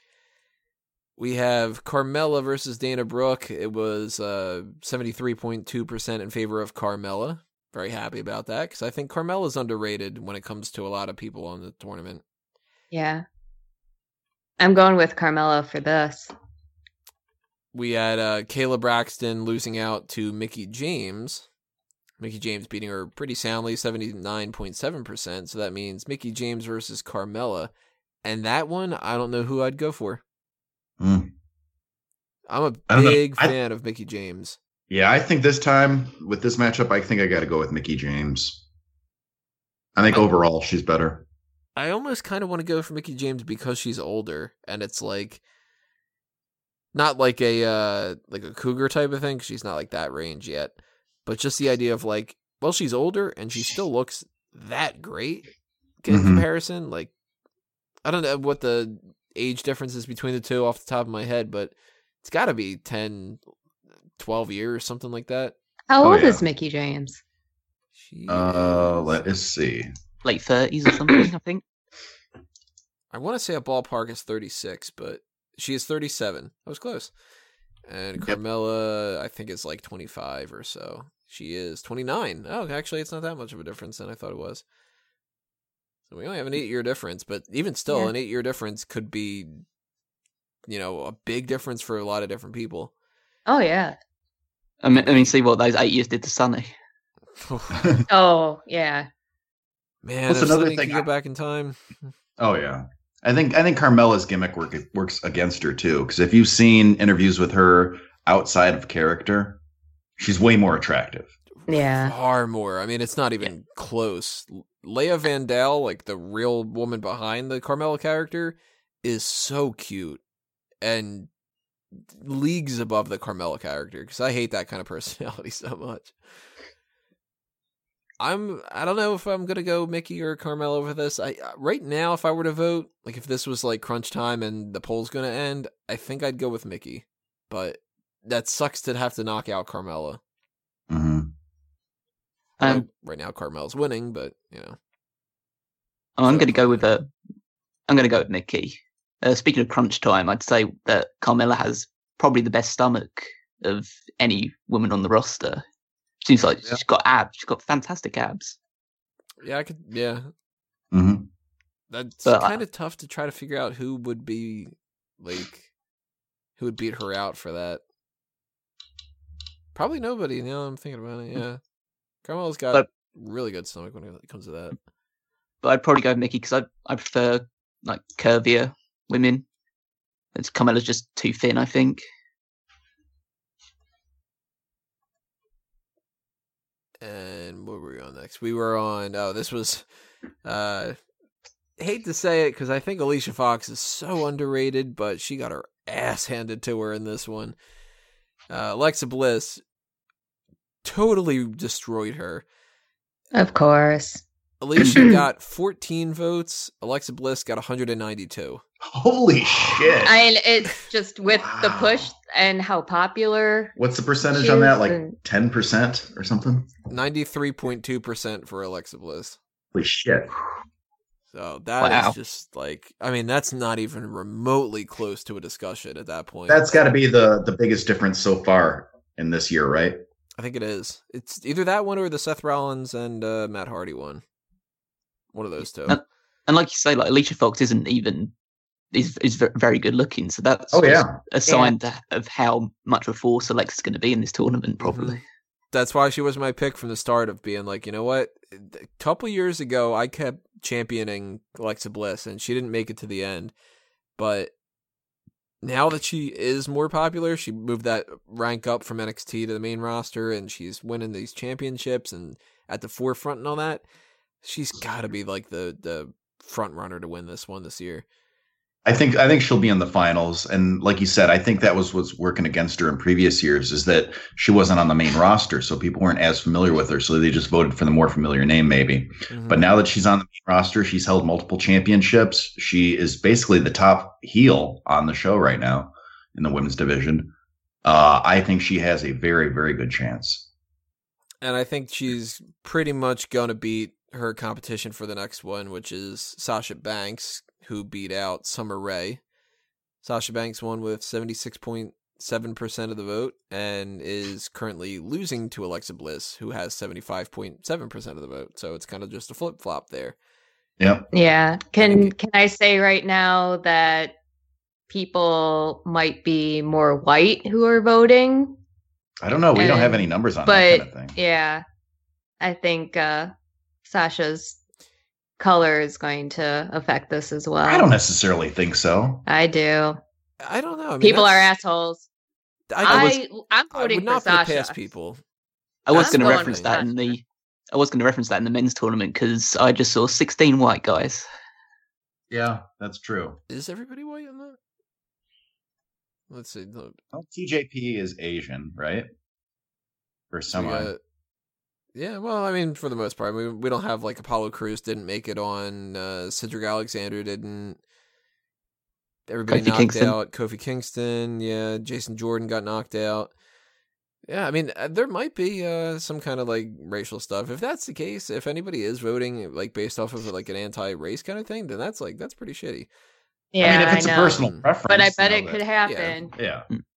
We have Carmella versus Dana Brooke. It was 73.2% in favor of Carmella. Very happy about that because I think Carmella's underrated when it comes to a lot of people on the tournament. Yeah. I'm going with Carmella for this. We had Kayla Braxton losing out to Mickie James. Mickie James beating her pretty soundly, 79.7%. So that means Mickie James versus Carmella. And that one, I don't know who I'd go for. Mm. I'm a big fan of Mickie James. Yeah, I think this time with this matchup, I think I got to go with Mickie James. I think overall she's better. I almost kind of want to go for Mickie James because she's older, and it's like not like a cougar type of thing. 'Cause she's not like that range yet, but just the idea of like, well, she's older and she still looks that great in comparison. Like, I don't know what the age difference is between the two off the top of my head, but it's got to be 10, 12 years, something like that. How old is Mickie James? She Let us see. Late 30s or something, I think. I want to say a ballpark is 36, but she is 37. I was close. And Carmella, I think, is like 25 or so. She is 29. Oh, actually, it's not that much of a difference than I thought it was. So we only have an 8-year difference, but even still, an 8-year difference could be, a big difference for a lot of different people. Oh, yeah. I mean, see what those 8 years did to Sunny. Oh, yeah. Man, What's if another Sunny thing could go back in time. Oh yeah, I think Carmella's gimmick works against her too. Because if you've seen interviews with her outside of character, she's way more attractive. Yeah, far more. I mean, it's not even close. Leia Vandal, like the real woman behind the Carmella character, is so cute and leagues above the Carmella character because I hate that kind of personality so much. I don't know if I'm gonna go Mickie or Carmella over this. Right now, if I were to vote, like if this was like crunch time and the poll's gonna end, I think I'd go with Mickie. But that sucks to have to knock out Carmella. Mm-hmm. Right now, Carmella's winning, but I'm gonna go with Mickie. Speaking of crunch time, I'd say that Carmella has probably the best stomach of any woman on the roster. Seems like she's got abs. She's got fantastic abs. Yeah, I could. Yeah. Mm-hmm. That's But kind of tough to try to figure out who would be who would beat her out for that. Probably nobody. Now I'm thinking about it. Yeah, Carmella's got really good stomach when it comes to that. But I'd probably go with Mickey because I prefer like curvier women. Carmella's just too thin, I think. And what were we on next? We were on. This was. Hate to say it because I think Alicia Fox is so underrated, but she got her ass handed to her in this one. Alexa Bliss totally destroyed her. Of course. Alicia got 14 votes. Alexa Bliss got 192. Holy shit. It's just with the push and how popular. What's the percentage on that? Like 10% or something? 93.2% for Alexa Bliss. Holy shit. So that is just like, I mean, that's not even remotely close to a discussion at that point. That's got to be the biggest difference so far in this year, right? I think it is. It's either that one or the Seth Rollins and Matt Hardy one. One of those two. And like you say, like Alicia Fox is very good looking, so that's a sign of how much of a force Alexa's going to be in this tournament, probably. Mm-hmm. That's why she was my pick from the start of being like, you know what? A couple years ago, I kept championing Alexa Bliss, and she didn't make it to the end. But now that she is more popular, she moved that rank up from NXT to the main roster, and she's winning these championships and at the forefront and all that. She's got to be like the front runner to win this one this year. I think she'll be in the finals, and like you said, I think that was what's working against her in previous years is that she wasn't on the main roster, so people weren't as familiar with her, so they just voted for the more familiar name, maybe. Mm-hmm. But now that she's on the main roster, she's held multiple championships. She is basically the top heel on the show right now in the women's division. I think she has a very, very good chance, and I think she's pretty much going to beat her competition for the next one, which is Sasha Banks, who beat out Summer Rae. Sasha Banks won with 76.7% of the vote and is currently losing to Alexa Bliss, who has 75.7% of the vote. So it's kind of just a flip-flop there. Yep. Yeah. Can I say right now that people might be more white who are voting? I don't know. We don't have any numbers on that kind of thing. Yeah. I think Sasha's color is going to affect this as well. I don't necessarily think so. I do. I don't know. I mean, people are assholes. I'm voting for Sasha. Past people. I was going to reference that in the men's tournament because I just saw 16 white guys. Yeah, that's true. Is everybody white in that? Let's see. Look. Well, TJP is Asian, right? For some. Yeah, well, I mean, for the most part, we don't have like Apollo Crews didn't make it on. Cedric Alexander didn't. Everybody knocked out. Kofi Kingston, yeah. Jason Jordan got knocked out. Yeah, I mean, there might be some kind of like racial stuff. If that's the case, if anybody is voting like based off of like an anti-race kind of thing, then that's pretty shitty. Yeah, I mean, if it's a personal preference, but I bet it could happen. Yeah.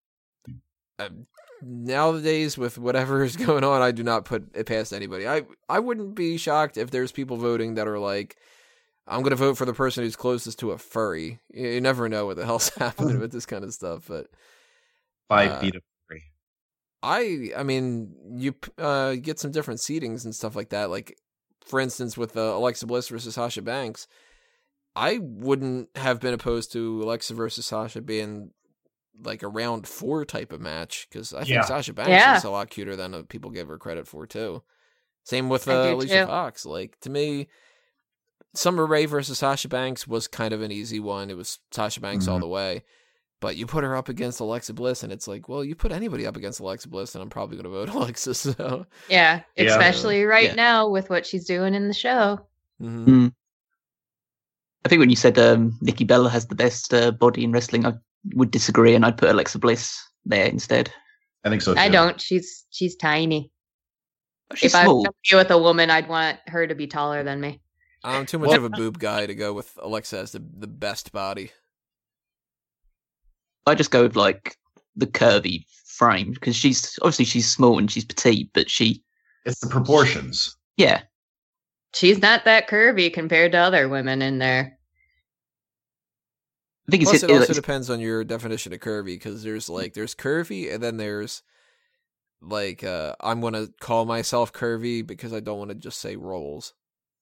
Nowadays, with whatever is going on, I do not put it past anybody. I wouldn't be shocked if there's people voting that are like, I'm going to vote for the person who's closest to a furry. You never know what the hell's happening with this kind of stuff. But 5 feet of furry. I mean, you get some different seedings and stuff like that. Like, for instance, with Alexa Bliss versus Sasha Banks, I wouldn't have been opposed to Alexa versus Sasha being like a round 4 type of match because I think Sasha Banks is a lot cuter than people give her credit for too. Same with Alicia Fox. Like, to me, Summer Rae versus Sasha Banks was kind of an easy one. It was Sasha Banks all the way. But you put her up against Alexa Bliss, and it's like, well, you put anybody up against Alexa Bliss, and I'm probably going to vote Alexa. So yeah, especially now with what she's doing in the show. Mm-hmm. I think when you said Nikki Bella has the best body in wrestling, I would disagree, and I'd put Alexa Bliss there instead. I think so too. I don't. She's tiny. She's if small. I was with a woman, I'd want her to be taller than me. I'm too much of a boob guy to go with Alexa as the best body. I just go with like the curvy frame because she's small and she's petite, but it's the proportions. Yeah. She's not that curvy compared to other women in there. I think Plus, it also depends on your definition of curvy, because there's curvy, and then there's I'm gonna call myself curvy because I don't want to just say rolls.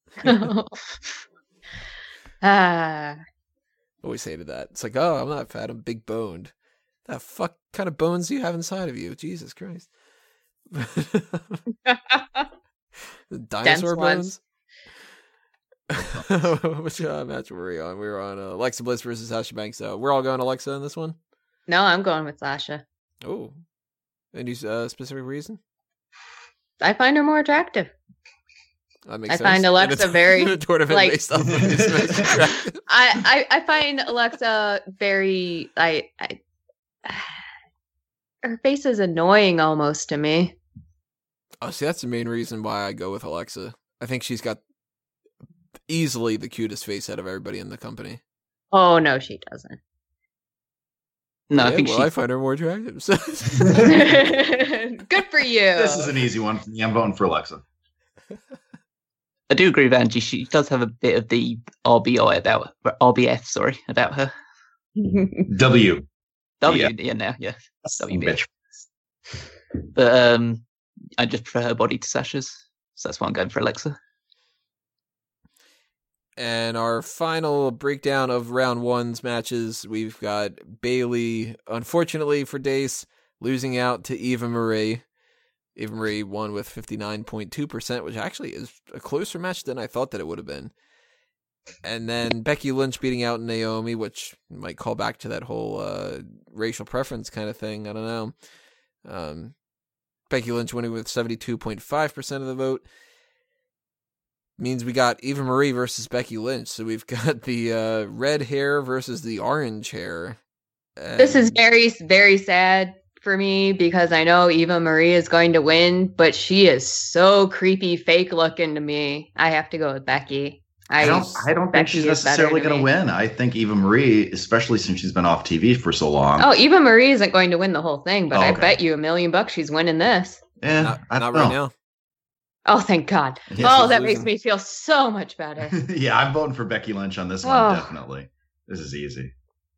Always hated that. It's like, oh, I'm not fat, I'm big boned. The fuck kind of bones do you have inside of you? Jesus Christ. The dinosaur bones? Which match were we on? We were on Alexa Bliss versus Sasha Banks. So we're all going Alexa in this one? No, I'm going with Sasha. Oh. Any specific reason? I find her more attractive. That makes sense. Find Alexa very based off of I find Alexa very her face is annoying almost to me. Oh, see, that's the main reason why I go with Alexa. I think she's got easily the cutest face out of everybody in the company. Oh no, she doesn't. No, yeah, I think I find her more attractive. So. Good for you. This is an easy one for me. I'm voting for Alexa. I do agree with Angie. She does have a bit of the RBF about her. W. Yeah, now, yeah. WBF. But I just prefer her body to Sasha's, so that's why I'm going for Alexa. And our final breakdown of round one's matches, we've got Bayley, unfortunately for Dace, losing out to Eva Marie. Eva Marie won with 59.2%, which actually is a closer match than I thought that it would have been. And then Becky Lynch beating out Naomi, which might call back to that whole racial preference kind of thing. I don't know. Becky Lynch winning with 72.5% of the vote. Means we got Eva Marie versus Becky Lynch. So we've got the red hair versus the orange hair. And this is very, very sad for me because I know Eva Marie is going to win, but she is so creepy, fake looking to me. I have to go with Becky. I don't think she's necessarily going to win. I think Eva Marie, especially since she's been off TV for so long. Oh, Eva Marie isn't going to win the whole thing, but I bet you $1 million she's winning this. Yeah, not right now. Oh, thank God. Yeah, that makes me feel so much better. Yeah, I'm voting for Becky Lynch on this one, definitely. This is easy.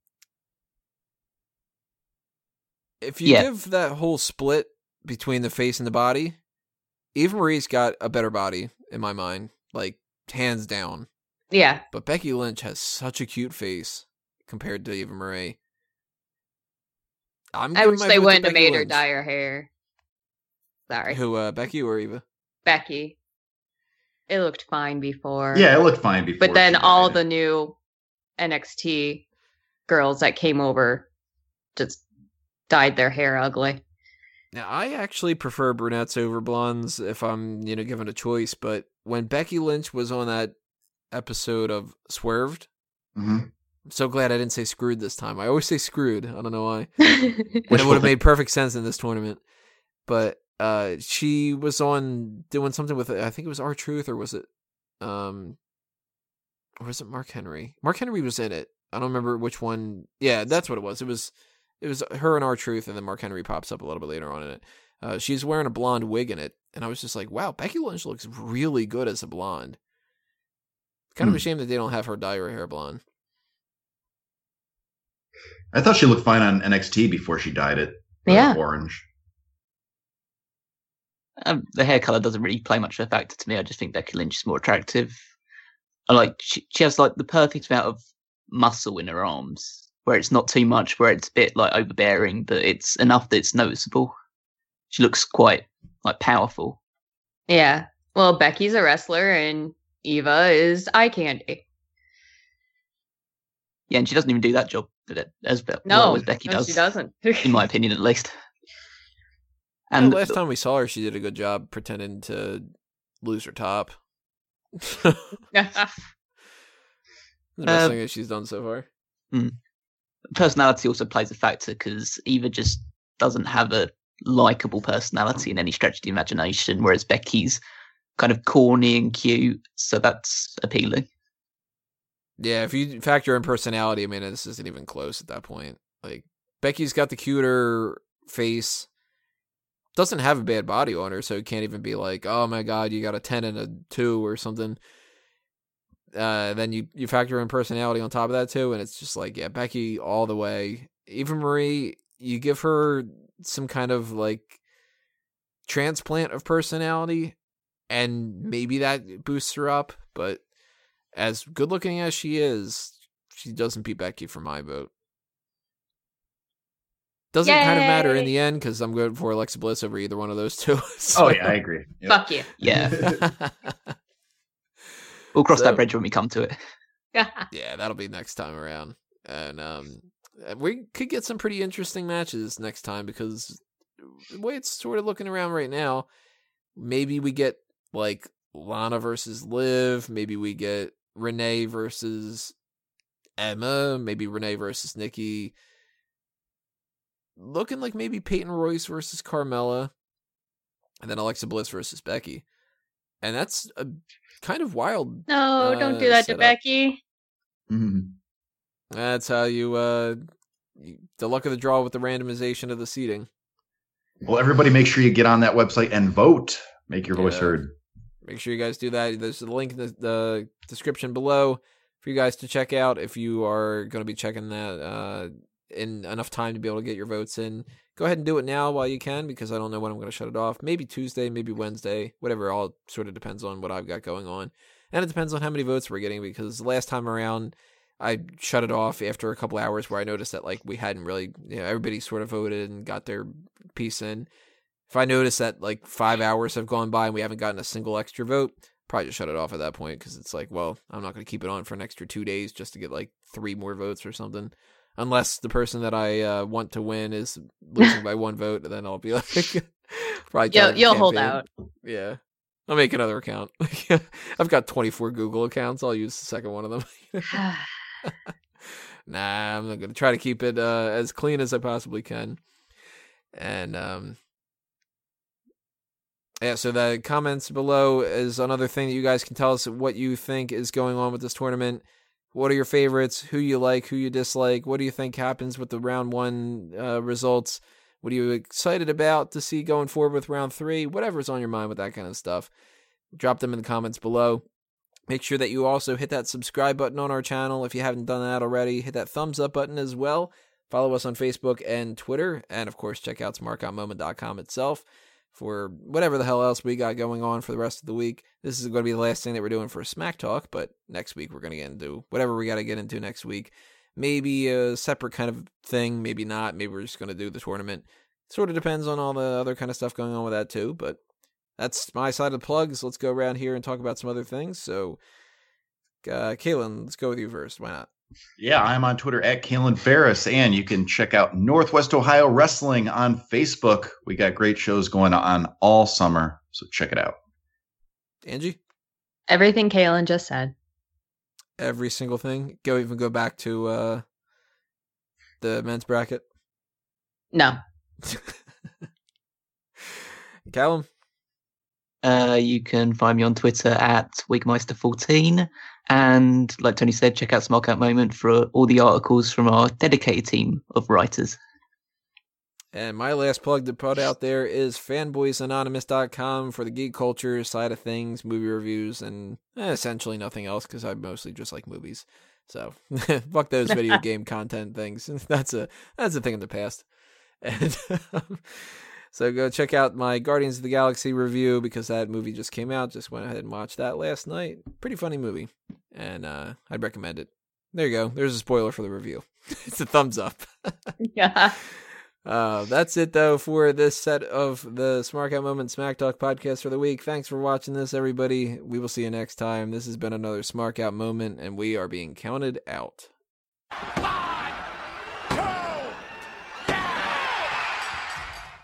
If you give that whole split between the face and the body, Eva Marie's got a better body, in my mind. Like, hands down. Yeah. But Becky Lynch has such a cute face compared to Eva Marie. I wish they wouldn't have made her dye her hair. Sorry. Who, Becky or Eva? Becky. It looked fine before. Yeah, it looked fine before. But then all the new NXT girls that came over just dyed their hair ugly. Now, I actually prefer brunettes over blondes if I'm, given a choice. But when Becky Lynch was on that episode of Swerved, I'm so glad I didn't say screwed this time. I always say screwed. I don't know why. And it would have made perfect sense in this tournament. But she was on doing something with, I think it was R-Truth, or was it Mark Henry? Mark Henry was in it. I don't remember which one. Yeah, that's what it was. It was her and R-Truth, and then Mark Henry pops up a little bit later on in it. She's wearing a blonde wig in it, and I was just like, wow, Becky Lynch looks really good as a blonde. Kind of a shame that they don't have her dye her hair blonde. I thought she looked fine on NXT before she dyed it orange. The hair color doesn't really play much of a factor to me. I just think Becky Lynch is more attractive. She has like the perfect amount of muscle in her arms, where it's not too much, where it's a bit like overbearing, but it's enough that it's noticeable. She looks quite like powerful. Yeah. Well, Becky's a wrestler and Eva is eye candy. Yeah, and she doesn't even do that job as well as Becky does. She doesn't. In my opinion, at least. And last time we saw her, she did a good job pretending to lose her top. The best thing that she's done so far. Personality also plays a factor because Eva just doesn't have a likable personality in any stretch of the imagination, whereas Becky's kind of corny and cute, so that's appealing. Yeah, if you factor in personality, I mean, this isn't even close at that point. Like, Becky's got the cuter face, doesn't have a bad body on her, so it can't even be like, oh my god, you got a 10 and a 2 or something. then you factor in personality on top of that too, and it's just like, yeah, Becky all the way. Eva Marie, you give her some kind of like transplant of personality, and maybe that boosts her up. But as good looking as she is, she doesn't beat Becky for my vote. Doesn't kind of matter in the end because I'm going for Alexa Bliss over either one of those two. So. Oh yeah, I agree. Yep. Fuck you. Yeah. We'll cross that bridge when we come to it. Yeah, that'll be next time around. And we could get some pretty interesting matches next time because the way it's sort of looking around right now, maybe we get like Lana versus Liv, maybe we get Renee versus Emma, maybe Renee versus Nikki. Looking like maybe Peyton Royce versus Carmella, and then Alexa Bliss versus Becky. And that's a kind of wild. No, don't do that to Becky. Mm-hmm. That's how you the luck of the draw with the randomization of the seating. Well, everybody make sure you get on that website and vote. Make your voice heard. Make sure you guys do that. There's a link in the description below for you guys to check out if you are going to be checking that in enough time to be able to get your votes in. Go ahead and do it now while you can, because I don't know when I'm going to shut it off. Maybe Tuesday, maybe Wednesday, whatever. All sort of depends on what I've got going on. And it depends on how many votes we're getting, because last time around, I shut it off after a couple hours where I noticed that like we hadn't really, everybody sort of voted and got their piece in. If I notice that like 5 hours have gone by and we haven't gotten a single extra vote, probably just shut it off at that point, because it's like, well, I'm not going to keep it on for an extra 2 days just to get like 3 more votes or something. Unless the person that I want to win is losing by 1 vote, then I'll be like, probably you'll hold out. Yeah. I'll make another account. I've got 24 Google accounts. I'll use the second one of them. Nah, I'm going to try to keep it as clean as I possibly can. And yeah, so the comments below is another thing that you guys can tell us what you think is going on with this tournament. What are your favorites? Who you like? Who you dislike? What do you think happens with the round 1 results? What are you excited about to see going forward with round 3? Whatever's on your mind with that kind of stuff. Drop them in the comments below. Make sure that you also hit that subscribe button on our channel if you haven't done that already. Hit that thumbs up button as well. Follow us on Facebook and Twitter. And, of course, check out smarkoutmoment.com itself for whatever the hell else we got going on for the rest of the week. This is going to be the last thing that we're doing for Smack Talk, but next week we're going to get into whatever we got to get into next week. Maybe a separate kind of thing, maybe not. Maybe we're just going to do the tournament. Sort of depends on all the other kind of stuff going on with that too, but that's my side of the plugs. Let's go around here and talk about some other things. So, Kalen, let's go with you first. Why not? Yeah, I'm on Twitter at Kalen Ferris, and you can check out Northwest Ohio Wrestling on Facebook. We got great shows going on all summer, so check it out. Angie? Everything Kalen just said. Every single thing? Even go back to the men's bracket? No. Callum? You can find me on Twitter at Wigmeister14. And like Tony said, check out Smoke Out Moment for all the articles from our dedicated team of writers. And my last plug to put out there is fanboysanonymous.com for the geek culture side of things, movie reviews, and essentially nothing else because I mostly just like movies. So fuck those video game content things. That's a thing in the past. And so go check out my Guardians of the Galaxy review because that movie just came out. Just went ahead and watched that last night. Pretty funny movie. And I'd recommend it. There you go. There's a spoiler for the review. It's a thumbs up. Yeah. That's it, though, for this set of the Smart Out Moment Smack Talk podcast for the week. Thanks for watching this, everybody. We will see you next time. This has been another Smart Out Moment, and we are being counted out.